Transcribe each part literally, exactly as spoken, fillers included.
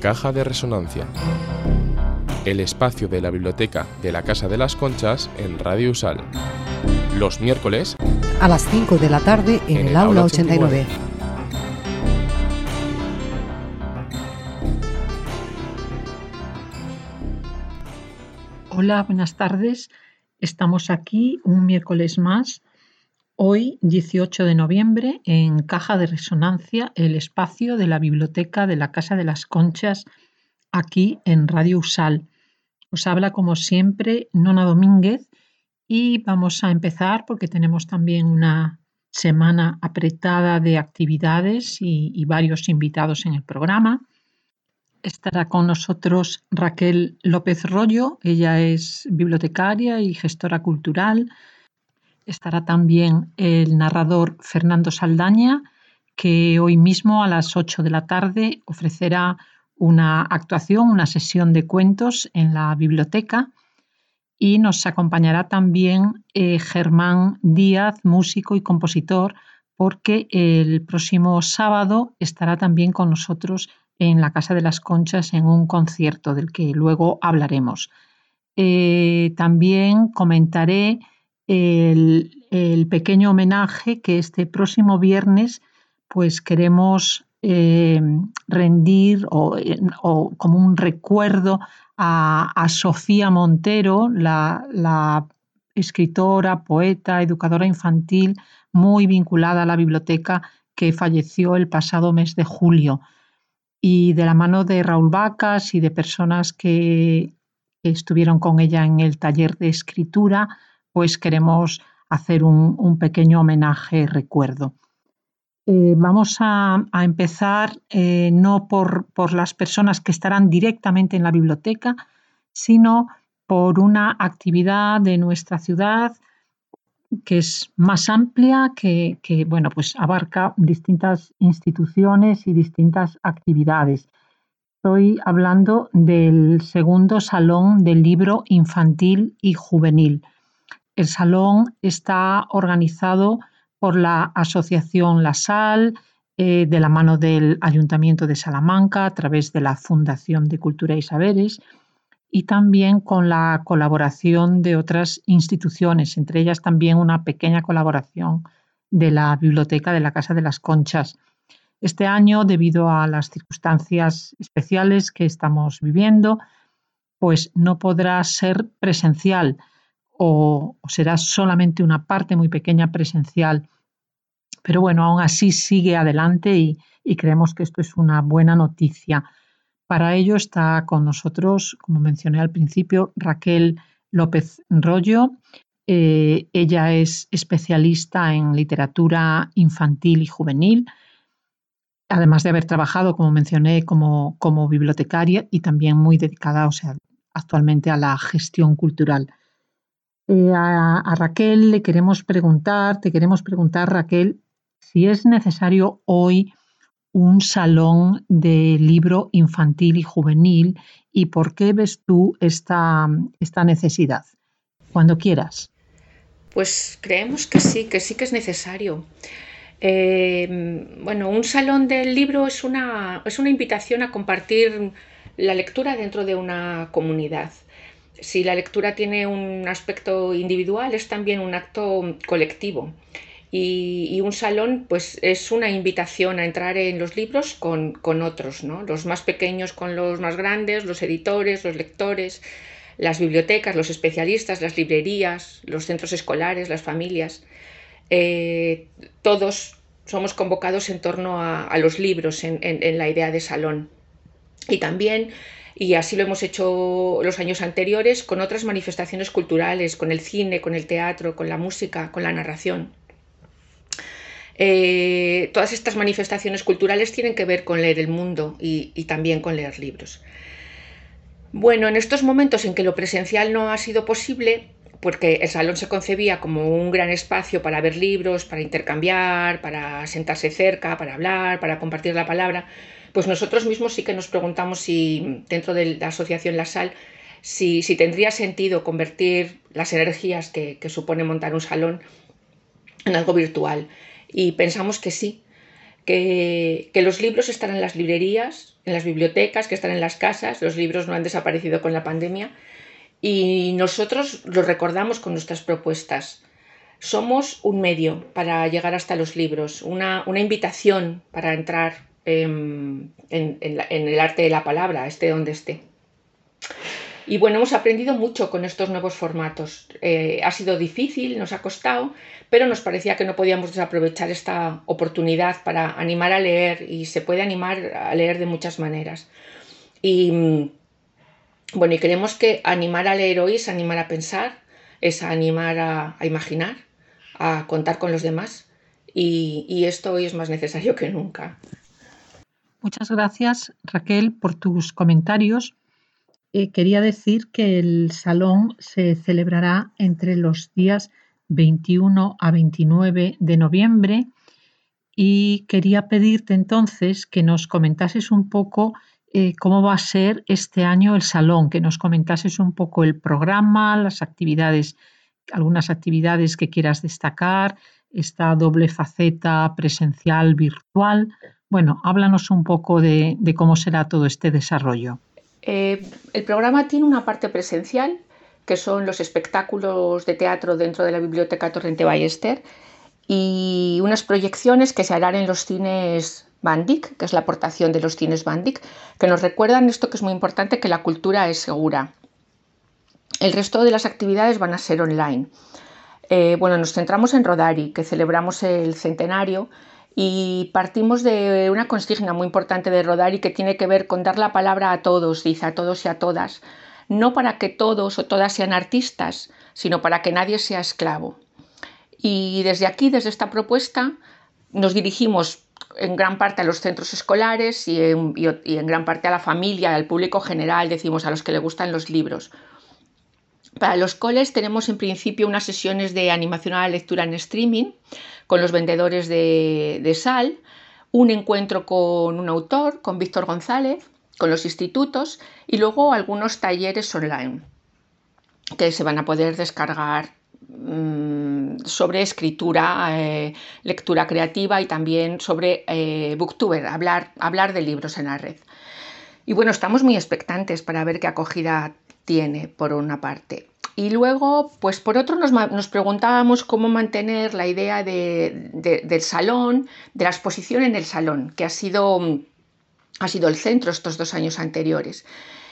Caja de Resonancia, el espacio de la biblioteca de la Casa de las Conchas en Radio Usal. Los miércoles a las cinco de la tarde en, en el, el Aula ochenta y nueve. Hola, buenas tardes. Estamos aquí un miércoles más, hoy dieciocho de noviembre, en Caja de Resonancia, el espacio de la biblioteca de la Casa de las Conchas, aquí en Radio Usal. Os habla como siempre Nona Domínguez y vamos a empezar porque tenemos también una semana apretada de actividades y, y varios invitados en el programa. Estará con nosotros Raquel López Rollo, ella es bibliotecaria y gestora cultural. Estará también el narrador Fernando Saldaña, que hoy mismo a las ocho de la tarde ofrecerá una actuación, una sesión de cuentos en la biblioteca. Y nos acompañará también eh, Germán Díaz, músico y compositor, porque el próximo sábado estará también con nosotros en la Casa de las Conchas en un concierto del que luego hablaremos. Eh, también comentaré el, el pequeño homenaje que este próximo viernes pues queremos eh, rendir o, o como un recuerdo a, a Sofía Montero, la, la escritora, poeta, educadora infantil muy vinculada a la biblioteca, que falleció el pasado mes de julio. Y de la mano de Raúl Vacas y de personas que, que estuvieron con ella en el taller de escritura, pues queremos hacer un, un pequeño homenaje recuerdo. Eh, vamos a, a empezar eh, no por, por las personas que estarán directamente en la biblioteca, sino por una actividad de nuestra ciudad que es más amplia, que, que bueno, pues abarca distintas instituciones y distintas actividades. Estoy hablando del segundo Salón del Libro Infantil y Juvenil. El salón está organizado por la Asociación La Sal, eh, de la mano del Ayuntamiento de Salamanca, a través de la Fundación de Cultura y Saberes, y también con la colaboración de otras instituciones, entre ellas también una pequeña colaboración de la Biblioteca de la Casa de las Conchas. Este año, debido a las circunstancias especiales que estamos viviendo, pues no podrá ser presencial o, o será solamente una parte muy pequeña presencial. Pero bueno, aún así sigue adelante y, y creemos que esto es una buena noticia. Para ello está con nosotros, como mencioné al principio, Raquel López Rollo. Eh, ella es especialista en literatura infantil y juvenil, además de haber trabajado, como mencioné, como, como bibliotecaria y también muy dedicada, o sea, actualmente a la gestión cultural. Eh, a, a Raquel le queremos preguntar, te queremos preguntar, Raquel, si es necesario hoy un salón de libro infantil y juvenil y por qué ves tú esta, esta necesidad. Cuando quieras. Pues creemos que sí, que sí que es necesario. Eh, bueno, un salón del libro es una, es una invitación a compartir la lectura dentro de una comunidad. Si la lectura tiene un aspecto individual, es también un acto colectivo. Y, y un salón pues, es una invitación a entrar en los libros con, con otros, ¿no? Los más pequeños con los más grandes, los editores, los lectores, las bibliotecas, los especialistas, las librerías, los centros escolares, las familias. Eh, todos somos convocados en torno a, a los libros en, en, en la idea de salón. Y también, y así lo hemos hecho los años anteriores, con otras manifestaciones culturales, con el cine, con el teatro, con la música, con la narración. Eh, todas estas manifestaciones culturales tienen que ver con leer el mundo y, y también con leer libros. Bueno, en estos momentos en que lo presencial no ha sido posible, porque el salón se concebía como un gran espacio para ver libros, para intercambiar, para sentarse cerca, para hablar, para compartir la palabra, pues nosotros mismos sí que nos preguntamos si dentro de la asociación La Sal, si, si tendría sentido convertir las energías que, que supone montar un salón en algo virtual. Y pensamos que sí, que, que los libros están en las librerías, en las bibliotecas, que están en las casas. Los libros no han desaparecido con la pandemia y nosotros los recordamos con nuestras propuestas. Somos un medio para llegar hasta los libros, una, una invitación para entrar en, en, en, la, en el arte de la palabra, esté donde esté. Y bueno, hemos aprendido mucho con estos nuevos formatos. Eh, ha sido difícil, nos ha costado, pero nos parecía que no podíamos desaprovechar esta oportunidad para animar a leer, y se puede animar a leer de muchas maneras. Y bueno, y creemos que animar a leer hoy es animar a pensar, es animar a, a imaginar, a contar con los demás, y, y esto hoy es más necesario que nunca. Muchas gracias, Raquel, por tus comentarios. Eh, quería decir que el salón se celebrará entre los días veintiuno a veintinueve de noviembre y quería pedirte entonces que nos comentases un poco eh, cómo va a ser este año el salón, que nos comentases un poco el programa, las actividades, algunas actividades que quieras destacar, esta doble faceta presencial, virtual. Bueno, háblanos un poco de, de cómo será todo este desarrollo. Eh, el programa tiene una parte presencial, que son los espectáculos de teatro dentro de la Biblioteca Torrente Ballester, y unas proyecciones que se harán en los cines Bandic, que es la aportación de los cines Bandic, que nos recuerdan esto que es muy importante, que la cultura es segura. El resto de las actividades van a ser online. Eh, bueno, nos centramos en Rodari, que celebramos el centenario, y partimos de una consigna muy importante de Rodari que tiene que ver con dar la palabra a todos, dice, a todos y a todas, no para que todos o todas sean artistas, sino para que nadie sea esclavo. Y desde aquí, desde esta propuesta, nos dirigimos en gran parte a los centros escolares y en, y, y en gran parte a la familia, al público general, decimos, a los que le gustan los libros. Para los coles tenemos en principio unas sesiones de animación a la lectura en streaming con los vendedores de, de sal, un encuentro con un autor, con Víctor González, con los institutos, y luego algunos talleres online que se van a poder descargar mmm, sobre escritura, eh, lectura creativa y también sobre eh, booktuber, hablar, hablar de libros en la red. Y bueno, estamos muy expectantes para ver qué acogida tiene, por una parte. Y luego, pues por otro, nos, nos preguntábamos cómo mantener la idea de, de, del salón, de la exposición en el salón, que ha sido, ha sido el centro estos dos años anteriores.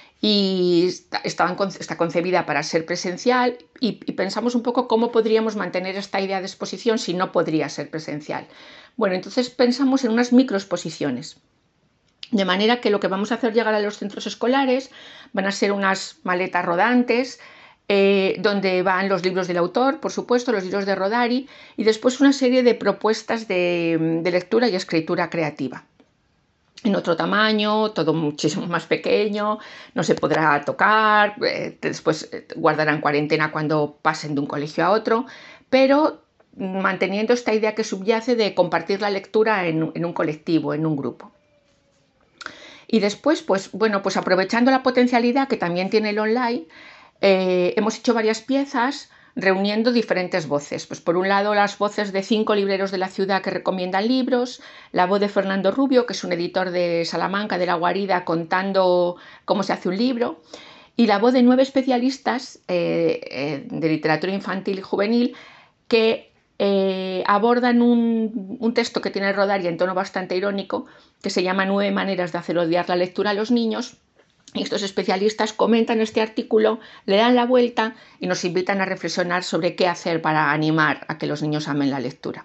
Y está, estaban, está concebida para ser presencial y, y pensamos un poco cómo podríamos mantener esta idea de exposición si no podría ser presencial. Bueno, entonces pensamos en unas microexposiciones. De manera que lo que vamos a hacer llegar a los centros escolares van a ser unas maletas rodantes eh, donde van los libros del autor, por supuesto, los libros de Rodari, y después una serie de propuestas de, de lectura y escritura creativa. En otro tamaño, todo muchísimo más pequeño, no se podrá tocar, eh, después guardarán cuarentena cuando pasen de un colegio a otro, pero manteniendo esta idea que subyace de compartir la lectura en, en un colectivo, en un grupo. Y después, pues bueno, pues aprovechando la potencialidad que también tiene el online, eh, hemos hecho varias piezas reuniendo diferentes voces. Pues por un lado, las voces de cinco libreros de la ciudad que recomiendan libros, la voz de Fernando Rubio, que es un editor de Salamanca, de La Guarida, contando cómo se hace un libro, y la voz de nueve especialistas eh, eh, de literatura infantil y juvenil que Eh, abordan un, un texto que tiene Rodari en tono bastante irónico, que se llama Nueve maneras de hacer odiar la lectura a los niños, y estos especialistas comentan este artículo, le dan la vuelta y nos invitan a reflexionar sobre qué hacer para animar a que los niños amen la lectura.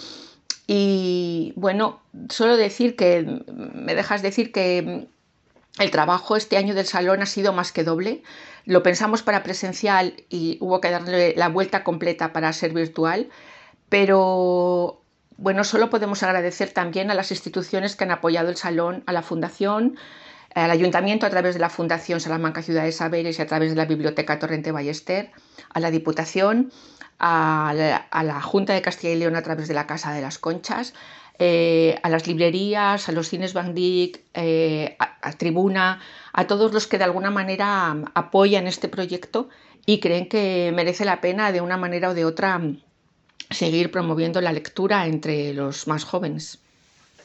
Y bueno, solo decir que, me dejas decir que el trabajo este año del salón ha sido más que doble. Lo pensamos para presencial y hubo que darle la vuelta completa para ser virtual. Pero bueno, solo podemos agradecer también a las instituciones que han apoyado el salón, a la Fundación, al Ayuntamiento a través de la Fundación Salamanca Ciudad de Saberes y a través de la Biblioteca Torrente Ballester, a la Diputación, a la, a la Junta de Castilla y León a través de la Casa de las Conchas, eh, a las librerías, a los cines Bandic, eh, a, a Tribuna, a todos los que de alguna manera apoyan este proyecto y creen que merece la pena de una manera o de otra seguir promoviendo la lectura entre los más jóvenes.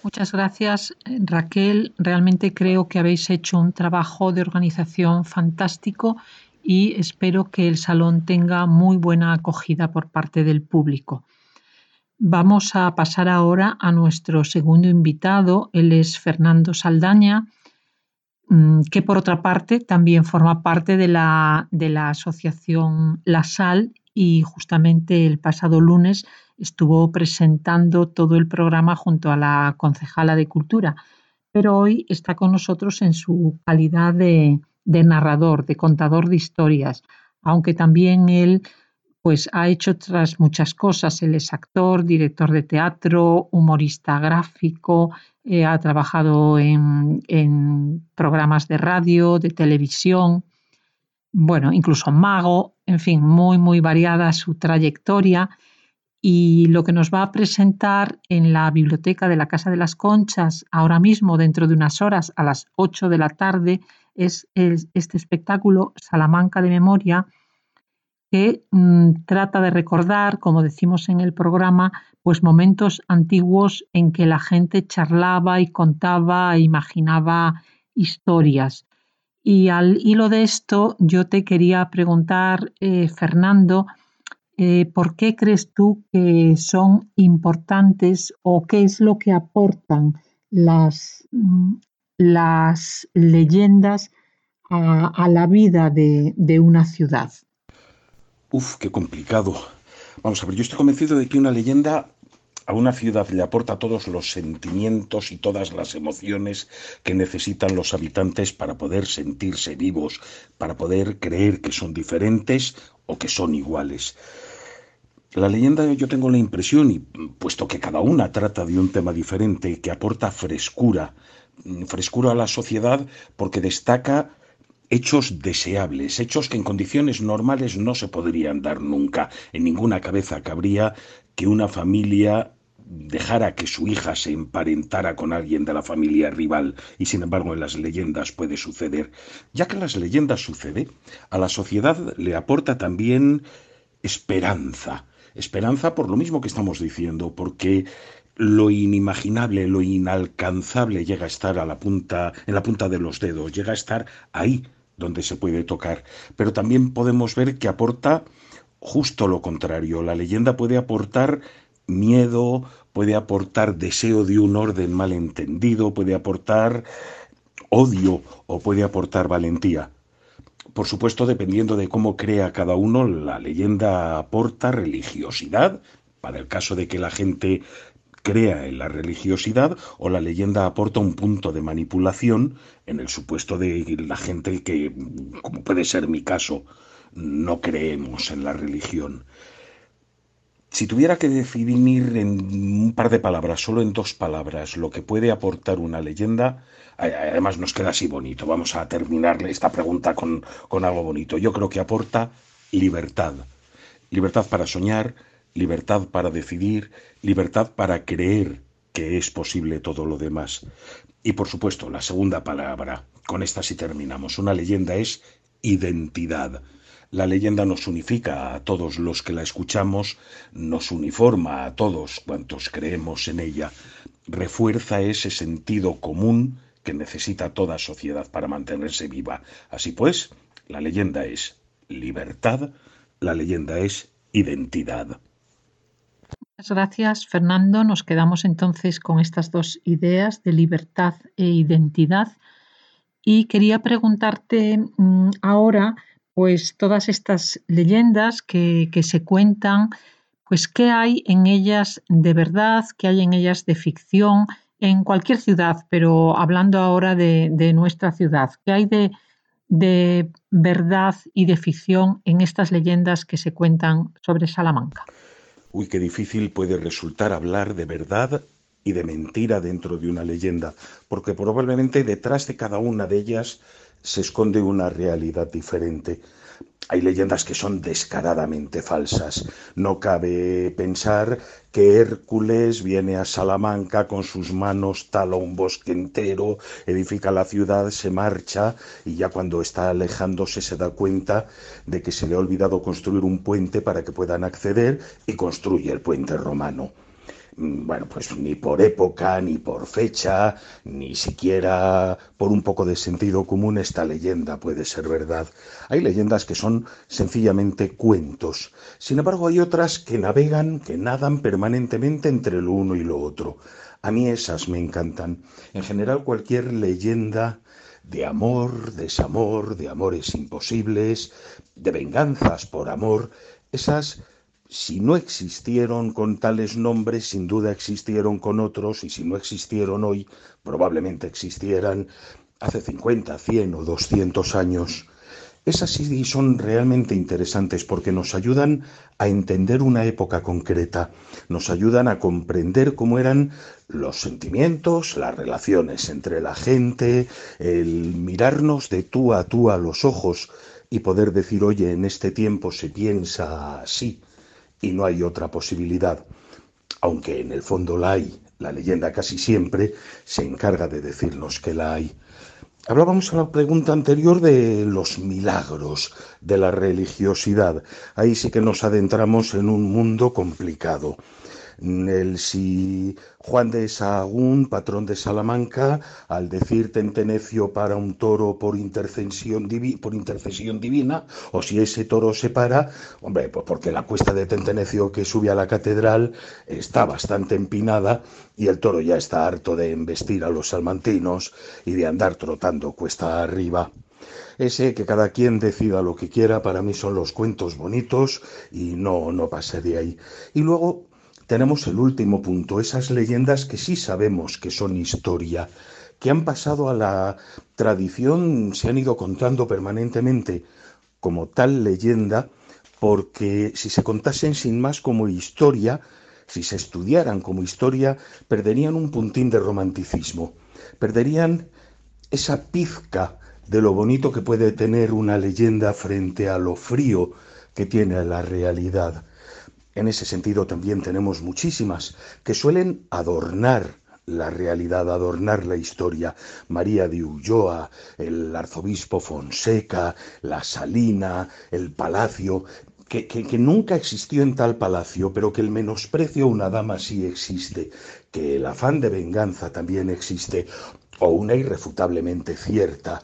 Muchas gracias, Raquel. Realmente creo que habéis hecho un trabajo de organización fantástico y espero que el salón tenga muy buena acogida por parte del público. Vamos a pasar ahora a nuestro segundo invitado. Él es Fernando Saldaña, que por otra parte también forma parte de la, de la asociación La Sal, y justamente el pasado lunes estuvo presentando todo el programa junto a la concejala de Cultura, pero hoy está con nosotros en su calidad de, de narrador, de contador de historias, aunque también él pues ha hecho otras muchas cosas. Él es actor, director de teatro, humorista gráfico, eh, ha trabajado en, en programas de radio, de televisión, bueno, incluso mago, en fin, muy, muy variada su trayectoria. Y lo que nos va a presentar en la biblioteca de la Casa de las Conchas, ahora mismo, dentro de unas horas, a las ocho de la tarde, es, es este espectáculo Salamanca de Memoria, que mmm, trata de recordar, como decimos en el programa, pues momentos antiguos en que la gente charlaba y contaba e imaginaba historias. Y al hilo de esto, yo te quería preguntar, eh, Fernando, eh, ¿por qué crees tú que son importantes o qué es lo que aportan las, las leyendas a, a la vida de, de una ciudad? Uf, qué complicado. Vamos a ver, yo estoy convencido de que una leyenda a una ciudad le aporta todos los sentimientos y todas las emociones que necesitan los habitantes para poder sentirse vivos, para poder creer que son diferentes o que son iguales. La leyenda, yo tengo la impresión, y puesto que cada una trata de un tema diferente, que aporta frescura, frescura a la sociedad porque destaca hechos deseables, hechos que en condiciones normales no se podrían dar nunca. En ninguna cabeza cabría que una familia dejara que su hija se emparentara con alguien de la familia rival, y sin embargo en las leyendas puede suceder. Ya que en las leyendas sucede, a la sociedad le aporta también esperanza. Esperanza por lo mismo que estamos diciendo, porque lo inimaginable, lo inalcanzable llega a estar a la punta, en la punta de los dedos, llega a estar ahí donde se puede tocar. Pero también podemos ver que aporta justo lo contrario. La leyenda puede aportar miedo, puede aportar deseo de un orden malentendido, puede aportar odio o puede aportar valentía. Por supuesto, dependiendo de cómo crea cada uno, la leyenda aporta religiosidad, para el caso de que la gente crea en la religiosidad, o la leyenda aporta un punto de manipulación en el supuesto de la gente que, como puede ser mi caso, no creemos en la religión. Si tuviera que definir en un par de palabras, solo en dos palabras, lo que puede aportar una leyenda, además nos queda así bonito, vamos a terminar esta pregunta con, con algo bonito. Yo creo que aporta libertad. Libertad para soñar, libertad para decidir, libertad para creer que es posible todo lo demás. Y por supuesto, la segunda palabra, con esta sí terminamos. Una leyenda es identidad. La leyenda nos unifica a todos los que la escuchamos, nos uniforma a todos cuantos creemos en ella, refuerza ese sentido común que necesita toda sociedad para mantenerse viva. Así pues, la leyenda es libertad, la leyenda es identidad. Muchas gracias, Fernando. Nos quedamos entonces con estas dos ideas de libertad e identidad. Y quería preguntarte mmm, ahora, pues todas estas leyendas que, que se cuentan, pues qué hay en ellas de verdad, qué hay en ellas de ficción, en cualquier ciudad, pero hablando ahora de, de nuestra ciudad, qué hay de, de verdad y de ficción en estas leyendas que se cuentan sobre Salamanca. Uy, qué difícil puede resultar hablar de verdad y de mentira dentro de una leyenda, porque probablemente detrás de cada una de ellas se esconde una realidad diferente. Hay leyendas que son descaradamente falsas. No cabe pensar que Hércules viene a Salamanca con sus manos, tala un bosque entero, edifica la ciudad, se marcha y ya cuando está alejándose se da cuenta de que se le ha olvidado construir un puente para que puedan acceder y construye el puente romano. Bueno, pues ni por época, ni por fecha, ni siquiera por un poco de sentido común esta leyenda puede ser verdad. Hay leyendas que son sencillamente cuentos. Sin embargo, hay otras que navegan, que nadan permanentemente entre lo uno y lo otro. A mí esas me encantan. En general, cualquier leyenda de amor, desamor, de amores imposibles, de venganzas por amor, esas, si no existieron con tales nombres, sin duda existieron con otros, y si no existieron hoy, probablemente existieran hace cincuenta, cien o doscientos años. Esas sí son realmente interesantes porque nos ayudan a entender una época concreta, nos ayudan a comprender cómo eran los sentimientos, las relaciones entre la gente, el mirarnos de tú a tú a los ojos y poder decir, oye, en este tiempo se piensa así y no hay otra posibilidad, aunque en el fondo la hay. La leyenda casi siempre se encarga de decirnos que la hay. Hablábamos en la pregunta anterior de los milagros, de la religiosidad. Ahí sí que nos adentramos en un mundo complicado. El si Juan de Sahagún, patrón de Salamanca, al decir tentenecio para un toro por intercesión, divi, por intercesión divina, o si ese toro se para, hombre, pues porque la cuesta de Tentenecio que sube a la catedral está bastante empinada y el toro ya está harto de embestir a los salmantinos y de andar trotando cuesta arriba. Ese que cada quien decida lo que quiera, para mí son los cuentos bonitos y no, no pase de ahí. Y luego tenemos el último punto, esas leyendas que sí sabemos que son historia, que han pasado a la tradición, se han ido contando permanentemente como tal leyenda, porque si se contasen sin más como historia, si se estudiaran como historia, perderían un puntín de romanticismo, perderían esa pizca de lo bonito que puede tener una leyenda frente a lo frío que tiene la realidad. En ese sentido también tenemos muchísimas que suelen adornar la realidad, adornar la historia. María de Ulloa, el arzobispo Fonseca, la Salina, el palacio, que, que, que nunca existió en tal palacio, pero que el menosprecio a una dama sí existe, que el afán de venganza también existe, o una irrefutablemente cierta.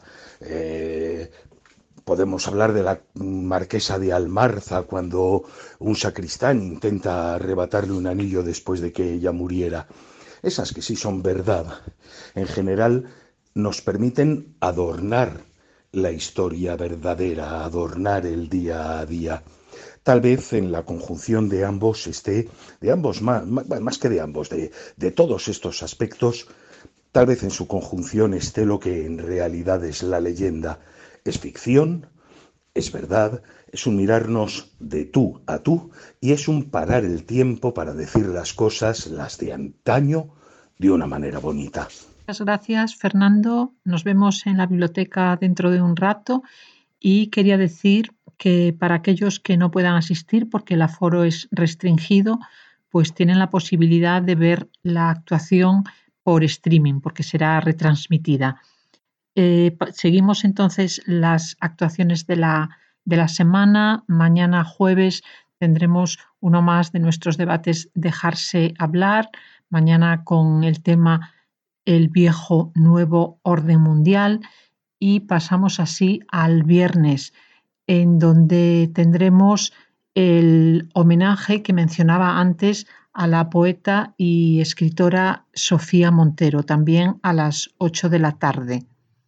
Eh, Podemos hablar de la marquesa de Almarza cuando un sacristán intenta arrebatarle un anillo después de que ella muriera. Esas que sí son verdad, en general nos permiten adornar la historia verdadera, adornar el día a día. Tal vez en la conjunción de ambos esté, de ambos más, más que de ambos, de, de todos estos aspectos, tal vez en su conjunción esté lo que en realidad es la leyenda. Es ficción, es verdad, es un mirarnos de tú a tú y es un parar el tiempo para decir las cosas, las de antaño, de una manera bonita. Muchas gracias, Fernando. Nos vemos en la biblioteca dentro de un rato y quería decir que para aquellos que no puedan asistir porque el aforo es restringido, pues tienen la posibilidad de ver la actuación por streaming porque será retransmitida. Eh, seguimos entonces las actuaciones de la, de la semana. Mañana jueves tendremos uno más de nuestros debates Dejarse hablar, mañana con el tema El viejo nuevo orden mundial, y pasamos así al viernes, en donde tendremos el homenaje que mencionaba antes a la poeta y escritora Sofía Montero, también a las ocho de la tarde.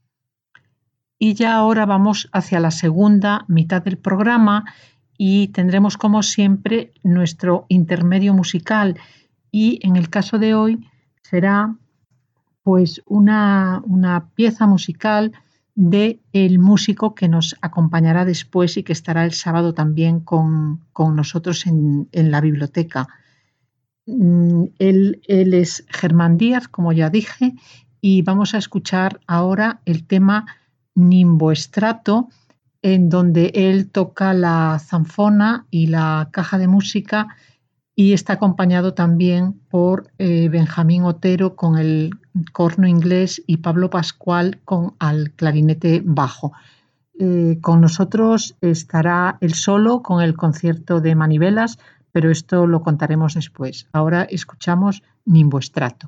Y ya ahora vamos hacia la segunda mitad del programa y tendremos como siempre nuestro intermedio musical, y en el caso de hoy será pues una, una pieza musical de el músico que nos acompañará después y que estará el sábado también con, con nosotros en, en la biblioteca. Él, él es Germán Díaz, como ya dije, y vamos a escuchar ahora el tema Nimboestrato, en donde él toca la zanfona y la caja de música y está acompañado también por eh, Benjamín Otero con el corno inglés y Pablo Pascual con el clarinete bajo. Eh, con nosotros estará él solo con el concierto de manivelas, pero esto lo contaremos después. Ahora escuchamos Nimbo Strato.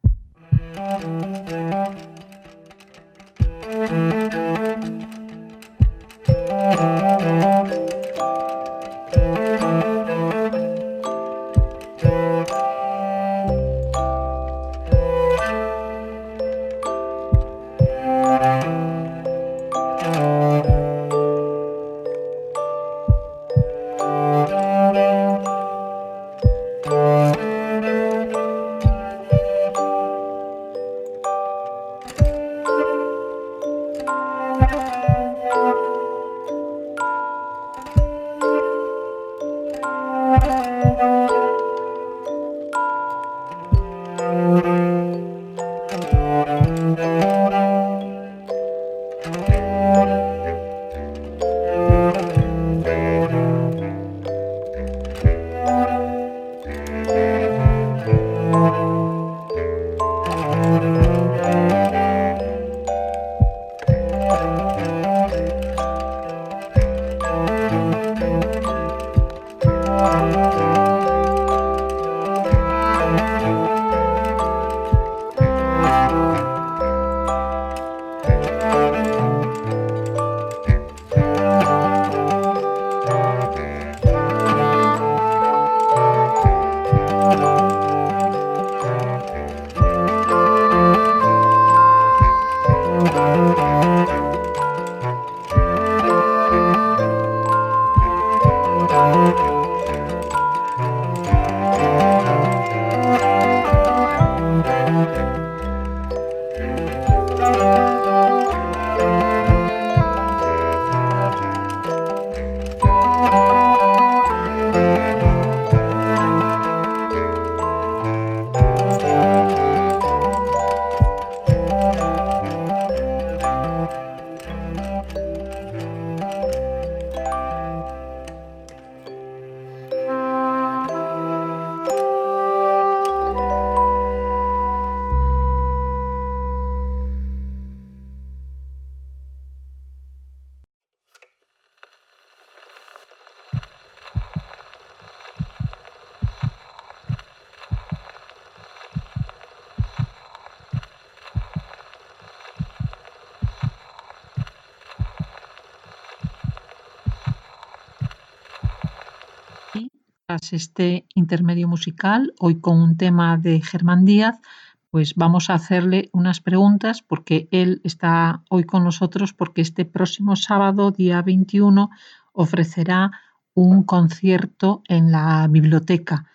Tras este intermedio musical, hoy con un tema de Germán Díaz, pues vamos a hacerle unas preguntas porque él está hoy con nosotros porque este próximo sábado, día veintiuno, ofrecerá un concierto en la biblioteca.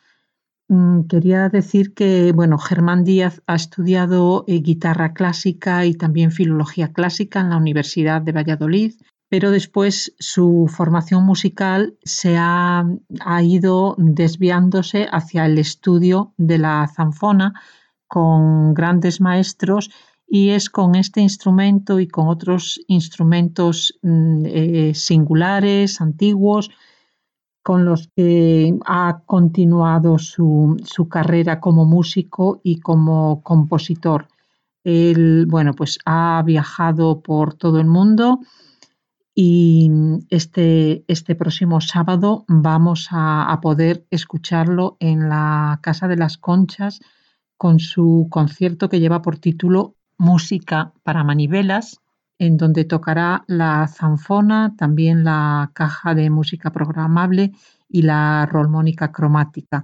Quería decir que, bueno, Germán Díaz ha estudiado eh, guitarra clásica y también filología clásica en la Universidad de Valladolid, pero después su formación musical se ha, ha ido desviándose hacia el estudio de la zanfona con grandes maestros, y es con este instrumento y con otros instrumentos eh, singulares, antiguos, con los que ha continuado su, su carrera como músico y como compositor. Él, bueno, pues ha viajado por todo el mundo y este, este próximo sábado vamos a, a poder escucharlo en la Casa de las Conchas con su concierto que lleva por título Música para manivelas, en donde tocará la zanfona, también la caja de música programable y la armónica cromática.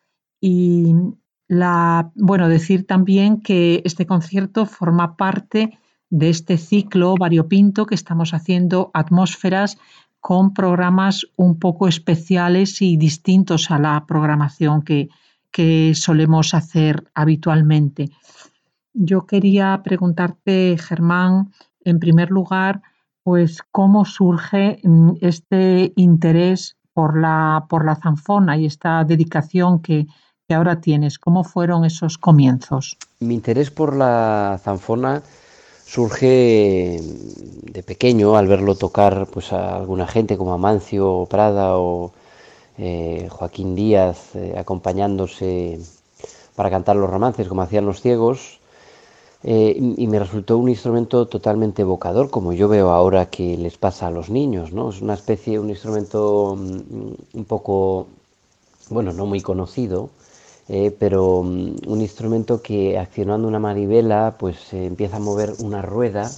Y la, bueno, decir también que este concierto forma parte de este ciclo variopinto que estamos haciendo, Atmósferas, con programas un poco especiales y distintos a la programación que, que solemos hacer habitualmente. Yo quería preguntarte, Germán, en primer lugar, pues cómo surge este interés por la, por la zanfona y esta dedicación que, que ahora tienes. ¿Cómo fueron esos comienzos? Mi interés por la zanfona surge de pequeño al verlo tocar pues a alguna gente como Amancio Prada o eh, Joaquín Díaz eh, acompañándose para cantar los romances como hacían los ciegos, eh, y, y me resultó un instrumento totalmente evocador, como yo veo ahora que les pasa a los niños, ¿no? Es una especie, un instrumento um, un poco bueno, no muy conocido, eh, pero um, un instrumento que accionando una manivela pues eh, empieza a mover una rueda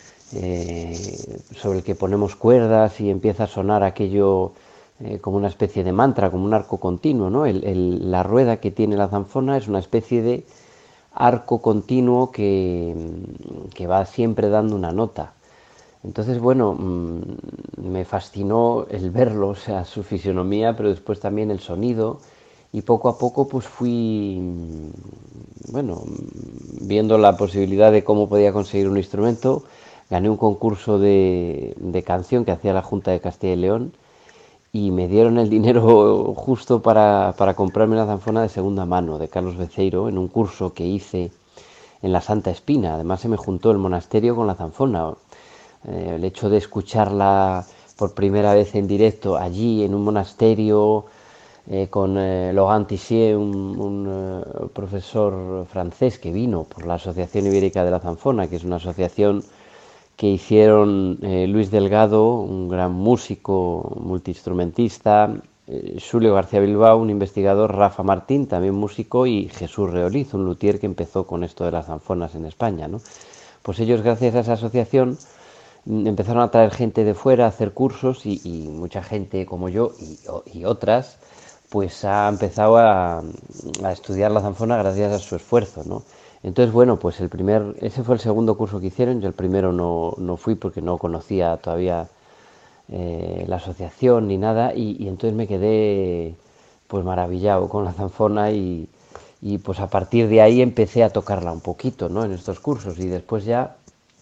eh, sobre el que ponemos cuerdas y empieza a sonar aquello eh, como una especie de mantra, como un arco continuo, ¿no? El, el, la rueda que tiene la zanfona es una especie de arco continuo que, que va siempre dando una nota. Entonces, bueno, me fascinó el verlo, o sea, su fisionomía, pero después también el sonido, y poco a poco pues fui, bueno, viendo la posibilidad de cómo podía conseguir un instrumento. Gané un concurso de, de canción que hacía la Junta de Castilla y León y me dieron el dinero justo para, para comprarme una zanfona de segunda mano de Carlos Beceiro en un curso que hice en la Santa Espina. Además se me juntó el monasterio con la zanfona. Eh, el hecho de escucharla por primera vez en directo allí en un monasterio eh, con eh, Laurent Tissier, un, un uh, profesor francés que vino por la Asociación Ibérica de la Zanfona, que es una asociación que hicieron eh, Luis Delgado, un gran músico, multiinstrumentista, eh, Julio García Bilbao, un investigador, Rafa Martín, también músico, y Jesús Reoliz, un luthier que empezó con esto de las zanfonas en España, ¿no? Pues ellos, gracias a esa asociación, empezaron a traer gente de fuera a hacer cursos y, y mucha gente como yo y, y otras pues ha empezado a, a estudiar la zanfona gracias a su esfuerzo, ¿no? Entonces, bueno, pues el primer, ese fue el segundo curso que hicieron. Yo el primero no, no fui porque no conocía todavía eh, la asociación ni nada y, y entonces me quedé pues maravillado con la zanfona y, y pues a partir de ahí empecé a tocarla un poquito, ¿no? En estos cursos y después ya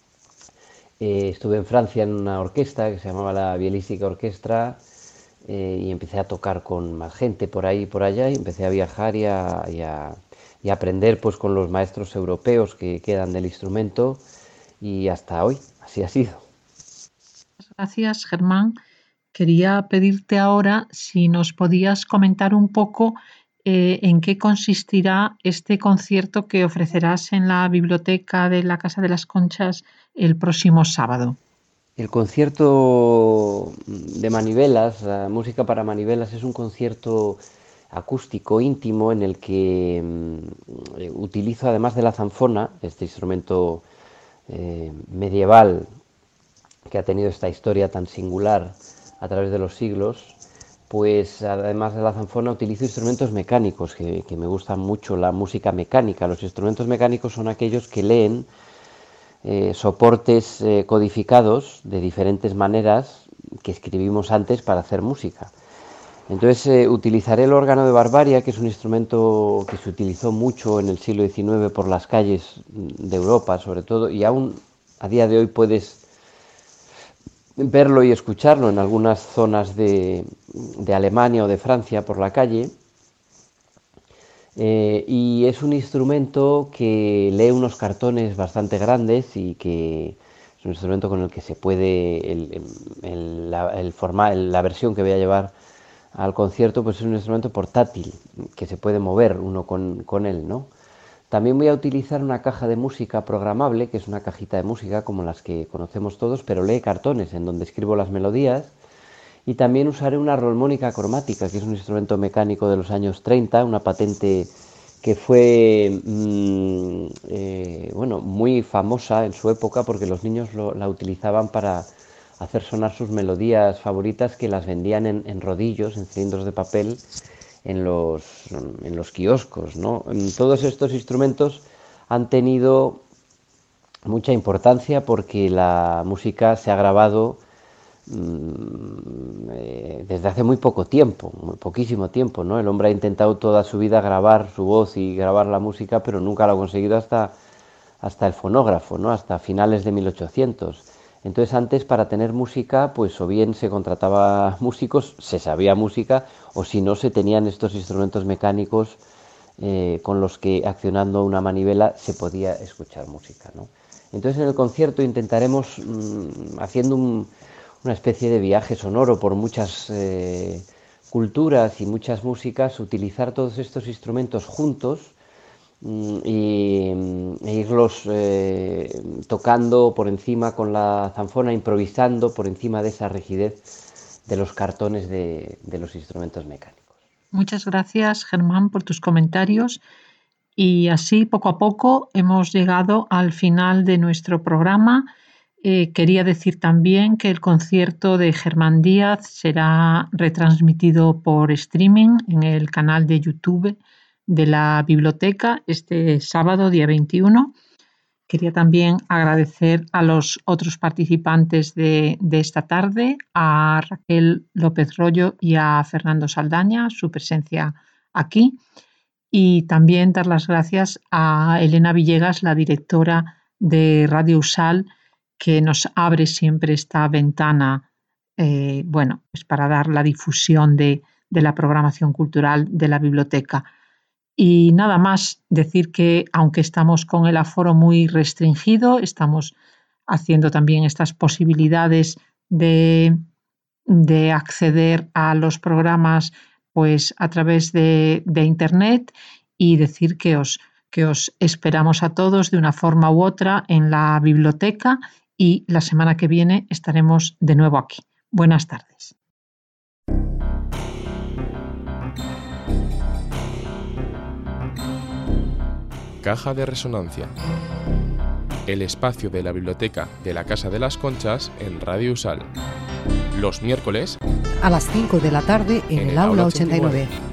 Eh, estuve en Francia en una orquesta que se llamaba la Bielística Orquestra eh, y empecé a tocar con más gente por ahí y por allá y empecé a viajar y a, y a, y a aprender pues con los maestros europeos que quedan del instrumento y hasta hoy, así ha sido. Gracias, Germán. Quería pedirte ahora si nos podías comentar un poco eh, en qué consistirá este concierto que ofrecerás en la biblioteca de la Casa de las Conchas el próximo sábado. El concierto de manivelas, la música para manivelas, es un concierto acústico íntimo en el que eh, utilizo, además de la zanfona, este instrumento eh, medieval que ha tenido esta historia tan singular a través de los siglos, pues además de la zanfona utilizo instrumentos mecánicos, que, que me gustan mucho la música mecánica. Los instrumentos mecánicos son aquellos que leen eh, soportes eh, codificados de diferentes maneras que escribimos antes para hacer música. Entonces eh, utilizaré el órgano de Barbaria, que es un instrumento que se utilizó mucho en el siglo diecinueve por las calles de Europa, sobre todo, y aún a día de hoy puedes verlo y escucharlo en algunas zonas de, de Alemania o de Francia por la calle. Eh, y es un instrumento que lee unos cartones bastante grandes y que es un instrumento con el que se puede, el, el, la, el forma, la versión que voy a llevar al concierto, pues es un instrumento portátil que se puede mover uno con, con él, ¿no? También voy a utilizar una caja de música programable, que es una cajita de música como las que conocemos todos, pero lee cartones en donde escribo las melodías. Y también usaré una armónica cromática, que es un instrumento mecánico de los años treinta, una patente que fue mmm, eh, bueno, muy famosa en su época porque los niños lo, la utilizaban para hacer sonar sus melodías favoritas, que las vendían en, en rodillos, en cilindros de papel, en los, en los kioscos, ¿no? Todos estos instrumentos han tenido mucha importancia porque la música se ha grabado mmm, eh, desde hace muy poco tiempo, muy poquísimo tiempo, ¿no? El hombre ha intentado toda su vida grabar su voz y grabar la música, pero nunca lo ha conseguido hasta, hasta el fonógrafo, ¿no? Hasta finales de mil ochocientos. Entonces antes, para tener música, pues o bien se contrataba músicos, se sabía música, o si no, se tenían estos instrumentos mecánicos eh, con los que, accionando una manivela, se podía escuchar música, ¿no? Entonces en el concierto intentaremos, mmm, haciendo un, una especie de viaje sonoro por muchas eh, culturas y muchas músicas, utilizar todos estos instrumentos juntos y e irlos eh, tocando por encima con la zanfona, improvisando por encima de esa rigidez de los cartones de, de los instrumentos mecánicos. Muchas gracias, Germán, por tus comentarios. Y así, poco a poco, hemos llegado al final de nuestro programa. Eh, quería decir también que el concierto de Germán Díaz será retransmitido por streaming en el canal de YouTube de la biblioteca este sábado, día veintiuno. Quería también agradecer a los otros participantes de, de esta tarde, a Raquel López Rollo y a Fernando Saldaña, su presencia aquí. Y también dar las gracias a Elena Villegas, la directora de Radio Usal, que nos abre siempre esta ventana, eh, bueno, pues para dar la difusión de, de la programación cultural de la biblioteca. Y nada más, decir que aunque estamos con el aforo muy restringido, estamos haciendo también estas posibilidades de, de acceder a los programas pues a través de, de internet, y decir que os, que os esperamos a todos de una forma u otra en la biblioteca, y la semana que viene estaremos de nuevo aquí. Buenas tardes. Caja de Resonancia, el espacio de la biblioteca de la Casa de las Conchas en Radio Usal. Los miércoles a las cinco de la tarde en, en el, el aula ochenta y nueve.